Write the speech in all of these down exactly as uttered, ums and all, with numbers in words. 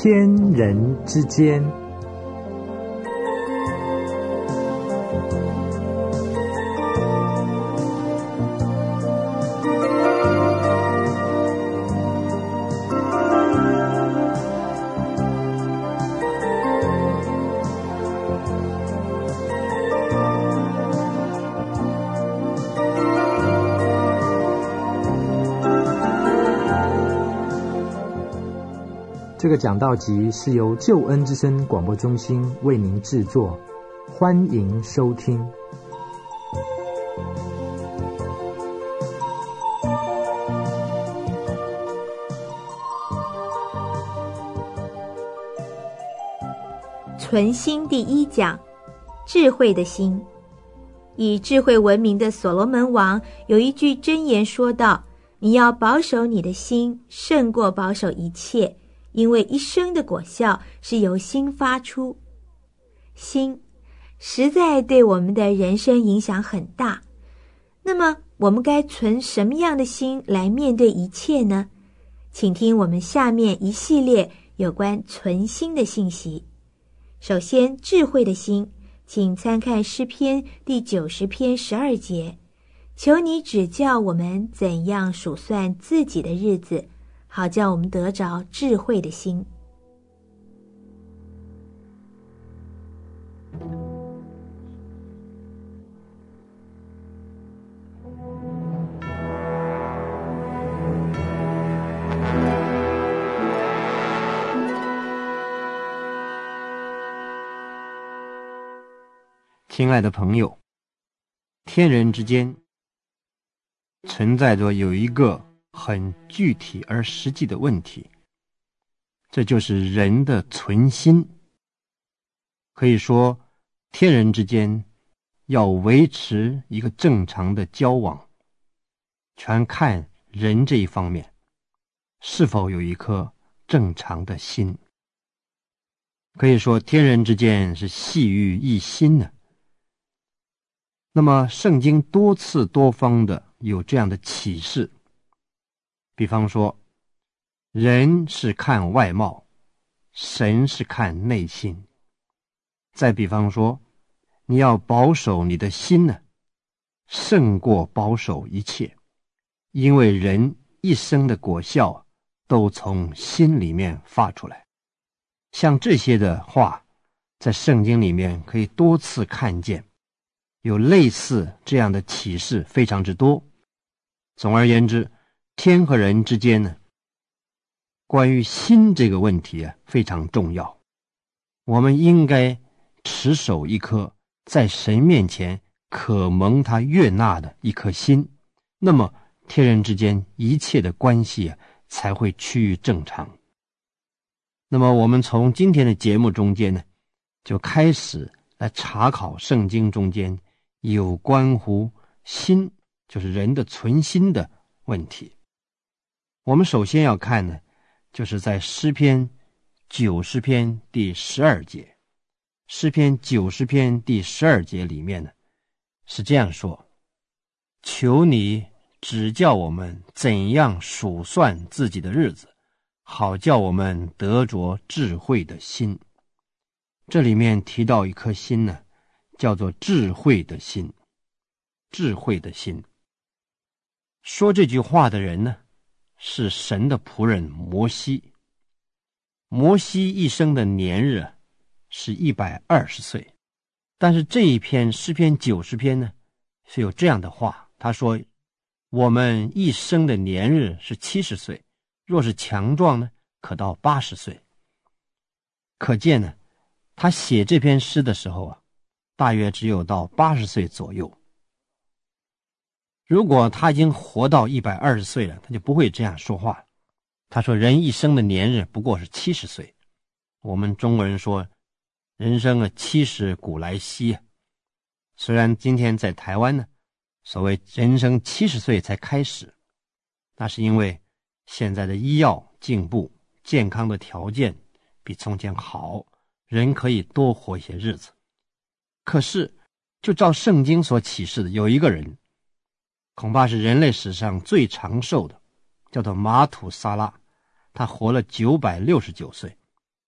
天人之间。这个讲道集是由救恩之声广播中心为您制作，欢迎收听。 存心第一讲，智慧的心。以智慧闻名的所罗门王有一句箴言说道：你要保守你的心，胜过保守一切，因为一生的果效是由心发出。心实在对我们的人生影响很大。那么我们该存什么样的心来面对一切呢？请听我们下面一系列有关存心的信息。首先，智慧的心，请参看诗篇第九十篇十二节，求你指教我们怎样数算自己的日子，好叫我们得着智慧的心。 亲爱的朋友，天人之间存在着有一个很具体而实际的问题，这就是人的存心。可以说，天人之间要维持一个正常的交往，全看人这一方面是否有一颗正常的心。可以说，天人之间是系于一心的。那么圣经多次多方的有这样的启示，比方说人是看外貌，神是看内心。再比方说，你要保守你的心呢，胜过保守一切，因为人一生的果效都从心里面发出来。像这些的话，在圣经里面可以多次看见，有类似这样的启示非常之多。总而言之，天和人之间呢，关于心这个问题啊非常重要。我们应该持守一颗在神面前可蒙他悦纳的一颗心，那么天人之间一切的关系啊才会趋于正常。那么我们从今天的节目中间呢，就开始来查考圣经中间有关乎心，就是人的存心的问题。我们首先要看呢，就是在诗篇九十篇第十二节。诗篇九十篇第十二节里面呢，是这样说：求你指教我们怎样数算自己的日子，好叫我们得着智慧的心。这里面提到一颗心呢，叫做智慧的心。智慧的心。说这句话的人呢，是神的仆人摩西。摩西一生的年日是一百二十岁，但是这一篇诗篇九十篇呢，是有这样的话，他说：我们一生的年日是七十岁，若是强壮呢，可到八十岁。可见呢，他写这篇诗的时候啊，大约只有到八十岁左右。如果他已经活到一百二十岁了，他就不会这样说话。他说人一生的年日不过是七十岁。我们中国人说人生啊七十古来稀。虽然今天在台湾呢，所谓人生七十岁才开始，那是因为现在的医药进步，健康的条件比从前好，人可以多活一些日子。可是就照圣经所启示的，有一个人恐怕是人类史上最长寿的，叫做马土撒拉，他活了九百六十九岁。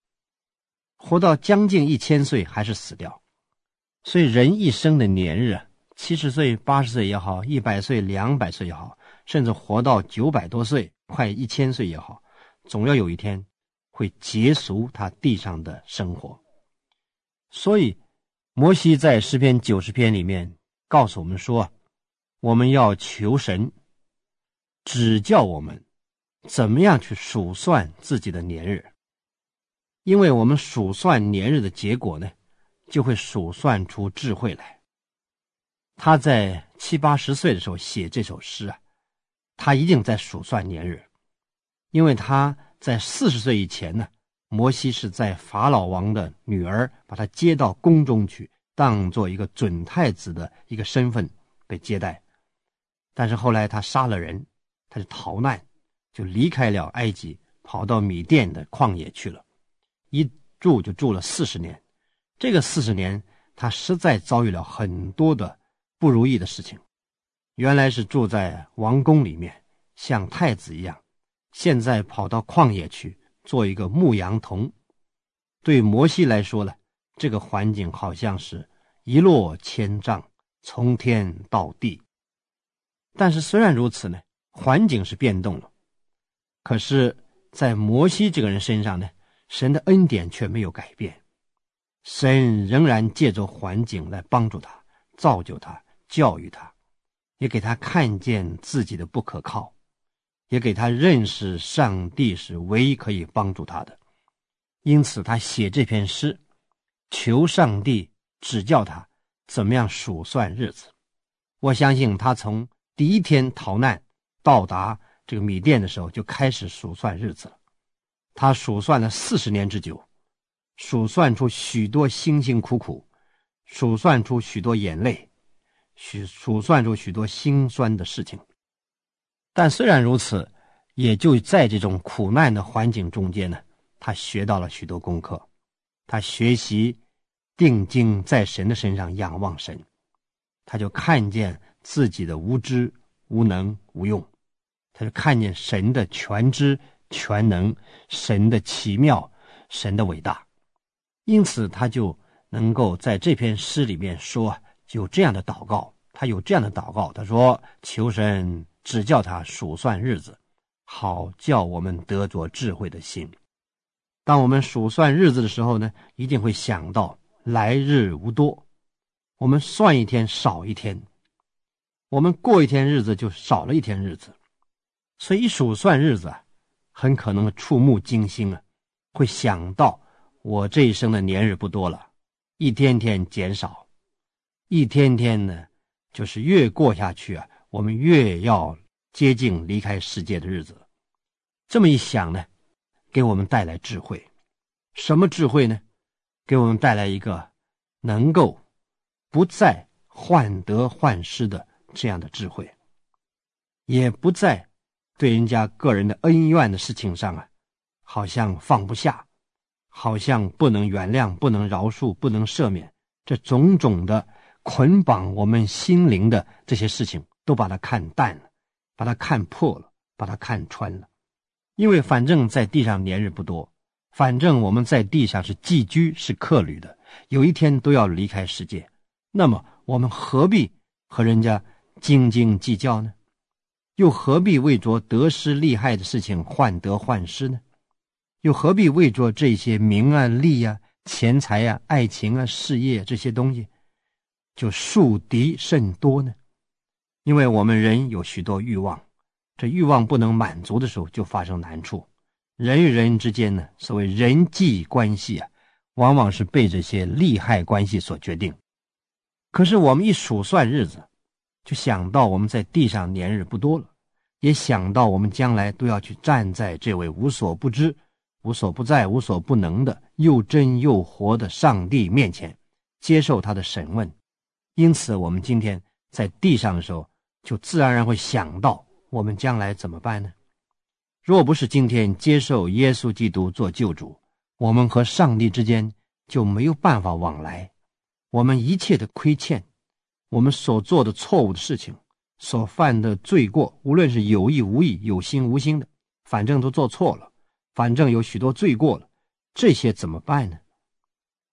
活到将近一千岁还是死掉。所以人一生的年日，七十岁、八十岁也好，一百岁、两百岁也好，甚至活到九百多岁、快一千岁也好，总要有一天会结束他地上的生活。所以摩西在诗篇九十篇里面告诉我们说，我们要求神指教我们怎么样去数算自己的年日，因为我们数算年日的结果呢，就会数算出智慧来。他在七八十岁的时候写这首诗啊，他一定在数算年日，因为他在四十岁以前呢，摩西是在法老王的女儿把他接到宫中去，当做一个准太子的一个身份被接待。但是后来他杀了人，他就逃难，就离开了埃及，跑到米甸的旷野去了，一住就住了四十年。这个四十年他实在遭遇了很多的不如意的事情。原来是住在王宫里面，像太子一样，现在跑到旷野去做一个牧羊童。对摩西来说呢，这个环境好像是一落千丈，从天到地。但是虽然如此呢，环境是变动了，可是在摩西这个人身上呢，神的恩典却没有改变。神仍然借着环境来帮助他，造就他，教育他，也给他看见自己的不可靠，也给他认识上帝是唯一可以帮助他的。因此他写这篇诗，求上帝指教他怎么样数算日子。我相信他从第一天逃难到达这个米甸的时候就开始数算日子了。他数算了四十年之久，数算出许多辛辛苦苦，数算出许多眼泪，数数算出许多辛酸的事情。但虽然如此，也就在这种苦难的环境中间呢，他学到了许多功课。他学习定睛在神的身上仰望神，他就看见自己的无知、无能、无用，他就看见神的全知、全能，神的奇妙，神的伟大。因此他就能够在这篇诗里面说有这样的祷告，他有这样的祷告，他说求神指教他数算日子，好叫我们得着智慧的心。当我们数算日子的时候呢，一定会想到来日无多，我们算一天少一天，我们过一天日子就少了一天日子。所以一数算日子啊，很可能触目惊心啊，会想到我这一生的年日不多了，一天天减少，一天天呢，就是越过下去啊，我们越要接近离开世界的日子。这么一想呢，给我们带来智慧。什么智慧呢？给我们带来一个能够不再患得患失的这样的智慧，也不再对人家个人的恩怨的事情上啊，好像放不下，好像不能原谅，不能饶恕，不能赦免，这种种的捆绑我们心灵的这些事情都把它看淡了，把它看破了，把它看穿了。因为反正在地上年日不多，反正我们在地上是寄居，是客旅的，有一天都要离开世界，那么我们何必和人家斤斤计较呢？又何必为着得失利害的事情患得患失呢？又何必为着这些名啊、利啊、钱财啊、爱情啊、事业这些东西就树敌甚多呢？因为我们人有许多欲望，这欲望不能满足的时候就发生难处。人与人之间呢，所谓人际关系啊，往往是被这些利害关系所决定。可是我们一数算日子，就想到我们在地上年日不多了，也想到我们将来都要去站在这位无所不知、无所不在、无所不能的又真又活的上帝面前，接受他的审问。因此我们今天在地上的时候，就自然而然会想到我们将来怎么办呢？若不是今天接受耶稣基督做救主，我们和上帝之间就没有办法往来。我们一切的亏欠，我们所做的错误的事情，所犯的罪过，无论是有意无意、有心无心的，反正都做错了，反正有许多罪过了，这些怎么办呢？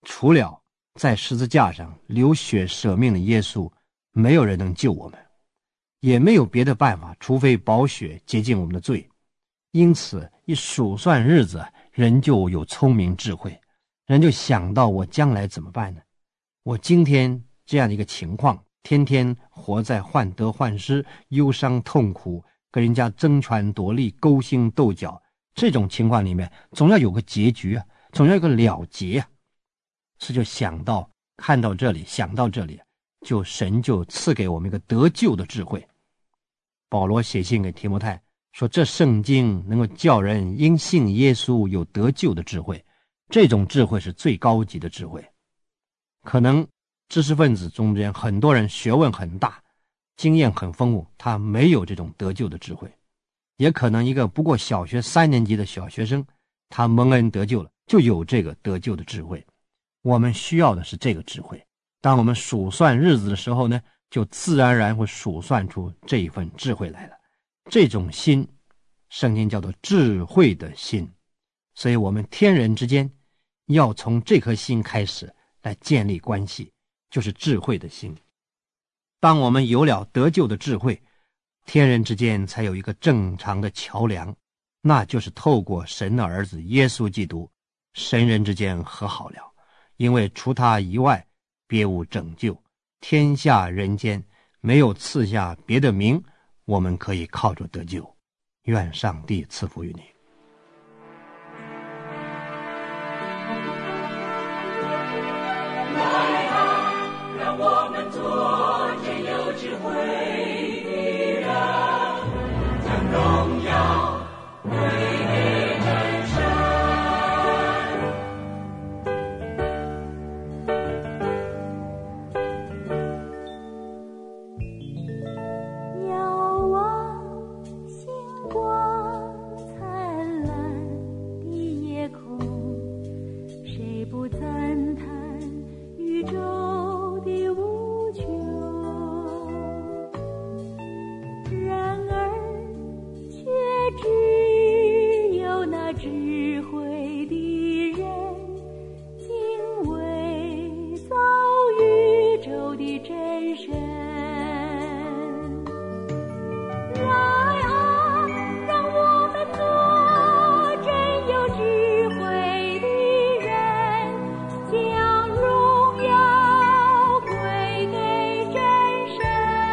除了在十字架上流血舍命的耶稣，没有人能救我们，也没有别的办法，除非宝血洁净我们的罪。因此一数算日子，人就有聪明智慧，人就想到我将来怎么办呢？我今天这样的一个情况，天天活在患得患失、忧伤痛苦，跟人家争权夺利、勾心斗角，这种情况里面总要有个结局啊，总要有个了结啊。所以就想到看到这里，想到这里，就神就赐给我们一个得救的智慧。保罗写信给提摩太说，这圣经能够叫人因信耶稣有得救的智慧，这种智慧是最高级的智慧。可能知识分子中间很多人学问很大，经验很丰富，他没有这种得救的智慧。也可能一个不过小学三年级的小学生，他蒙恩得救了，就有这个得救的智慧。我们需要的是这个智慧。当我们数算日子的时候呢，就自然而然会数算出这一份智慧来了。这种心，圣经叫做智慧的心。所以我们天人之间要从这颗心开始来建立关系，就是智慧的心。当我们有了得救的智慧，天人之间才有一个正常的桥梁，那就是透过神的儿子耶稣基督，神人之间和好了。因为除他以外别无拯救，天下人间没有赐下别的名，我们可以靠着得救。愿上帝赐福于你。 来啊，让我们做真有智慧的人，将荣耀归给真神。 遥望星光灿烂的夜空，谁不赞叹宇宙的无穷？然而却只有那智慧的人，敬畏造宇宙的真神。来啊，让我们做真有智慧的人，将荣耀归给真神。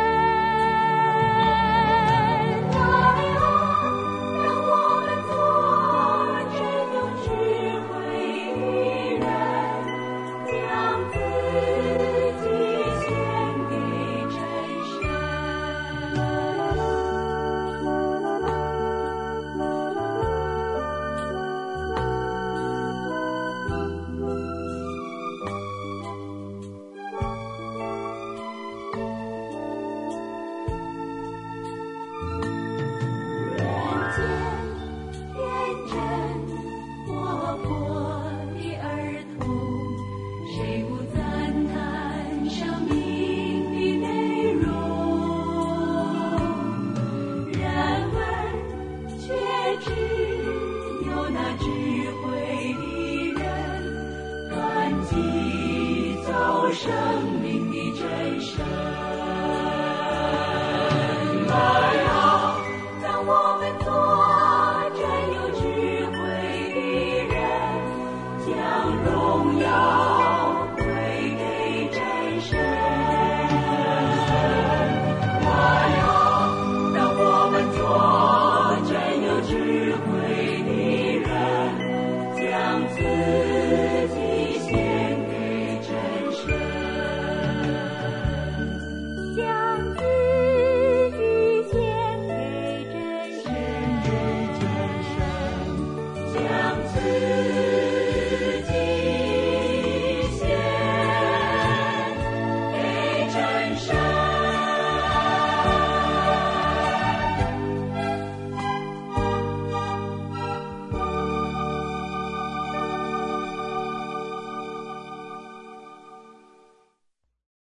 来啊，让我们做真有智慧的人，将自己献给真神。人间天真活泼的儿童，谁不赞叹生命的内容？然而却只有那智慧的人，看祭走生命的真神。